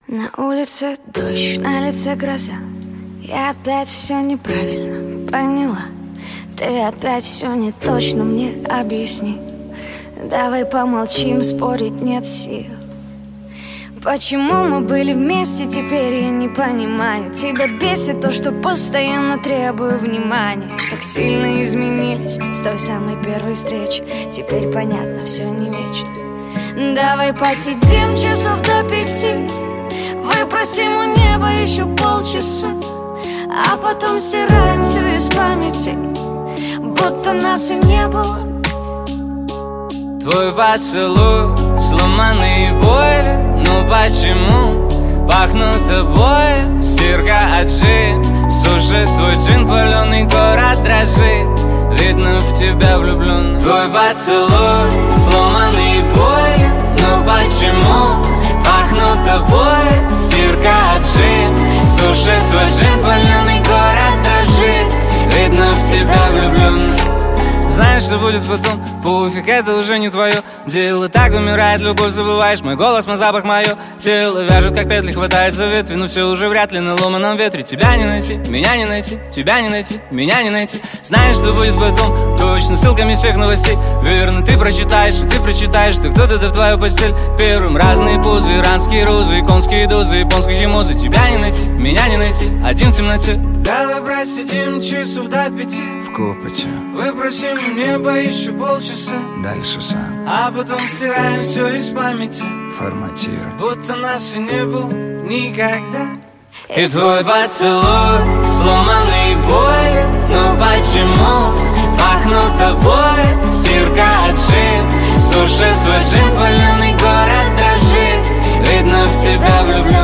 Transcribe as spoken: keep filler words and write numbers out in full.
На улице дождь, на лице гроза. Я опять все неправильно поняла. Ты опять все не точно мне объясни. Давай помолчим, спорить нет сил. Почему мы были вместе, теперь я не понимаю. Тебя бесит то, что постоянно требую внимания. Так сильно изменились с той самой первой встречи. Теперь понятно, все не вечно. Давай посидим часов до пяти. Выпросим у неба еще полчаса, а потом стираем все из памяти, будто нас и не было. Твой поцелуй, сломанные боли. Ну почему пахнут обои? Стирка от джин, сушит твой джин, паленый город дрожит. Видно, в тебя влюблен. Твой поцелуй, сломанные боли. Ну почему пахнут обои? Стирка от джин, сушит твой джин, паленый город дрожит. Видно, в тебя влюблен. Знаешь, что будет потом? Пуфик, это уже не твое дело. Так умирает любовь, забываешь мой голос, мой запах, мое тело. Вяжет, как петли, хватает за ветви, но все уже вряд ли на ломаном ветре. Тебя не найти, меня не найти, тебя не найти, меня не найти. Знаешь, что будет потом? Точно, ссылками всех новостей. Верно, ты прочитаешь, и ты прочитаешь, что кто-то да в твою постель первым. Разные позы, иранские розы, иконские дозы, японские химозы. Тебя не найти, меня не найти, один в темноте. Давай просидим часов до пяти в копоте. Выпросим у неба еще полчаса, дальше сам, а потом стираем все из памяти, форматируй, будто нас и не было никогда. И твой поцелуй, сломанные боли. Ну почему пахнут обои? Стирка от джин, сушит твой джин, паленый город дрожит. Видно, в тебя влюблен.